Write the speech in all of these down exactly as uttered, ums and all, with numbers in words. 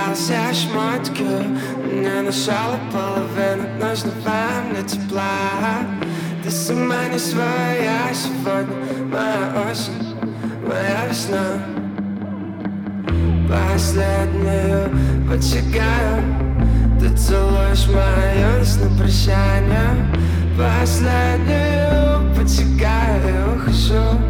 все шмотки. Мне нашла половину нужного мне тепла. Ты сама не своя сегодня, моя осень, моя весна. Последнюю поджигаю, ты целуешь мою юность на прощание. Последнюю поджигаю, ухожу.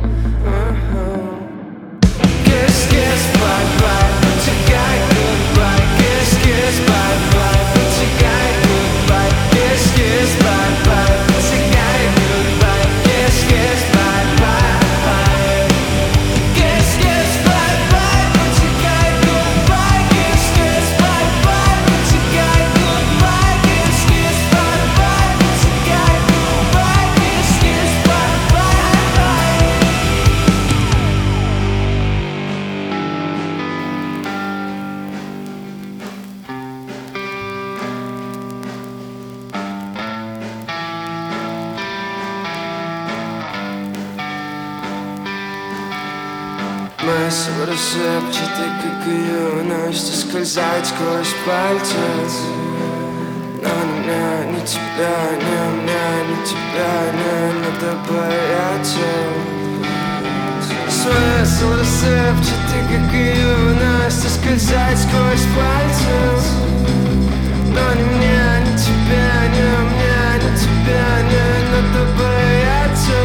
Kiss, kiss, bye, bye, поджигай, goodbye. Kiss, kiss, bye, bye, поджигай, goodbye. Kiss, kiss, bye, bye, поджигай, goodbye. Kiss, kiss, bye, bye. Kiss, kiss, bye, bye, поджигай, goodbye. Kiss, kiss, bye, bye, поджигай, goodbye. Kiss, kiss, bye, bye, поджигай, goodbye. Kiss, kiss, bye, bye. Мысль рассыпчатой, как юность, ускользает сквозь пальцы. Но ни меня, ни тебя, ни меня, ни тебя не надо бояться. Смысл рассыпчатый, как юность, ускользает сквозь пальцы. Но ни меня, ни тебя, ни меня, ни тебя не надо бояться.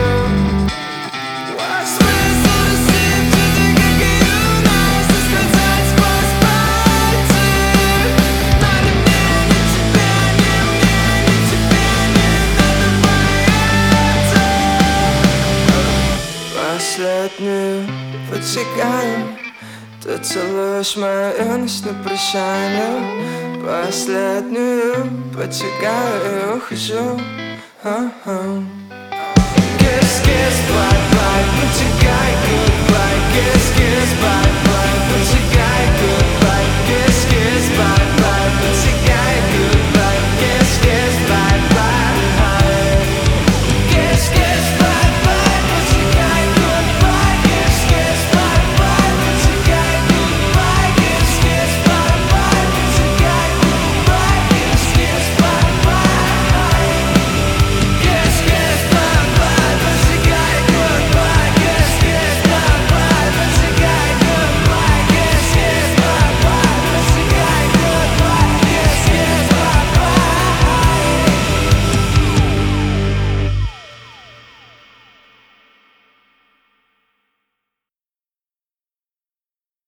Последнюю поджигаю, ты целуешь мою юность на прощание. Последнюю поджигаю и ухожу. Kiss, kiss, bye, bye, поджигай, goodbye. Kiss, kiss, bye.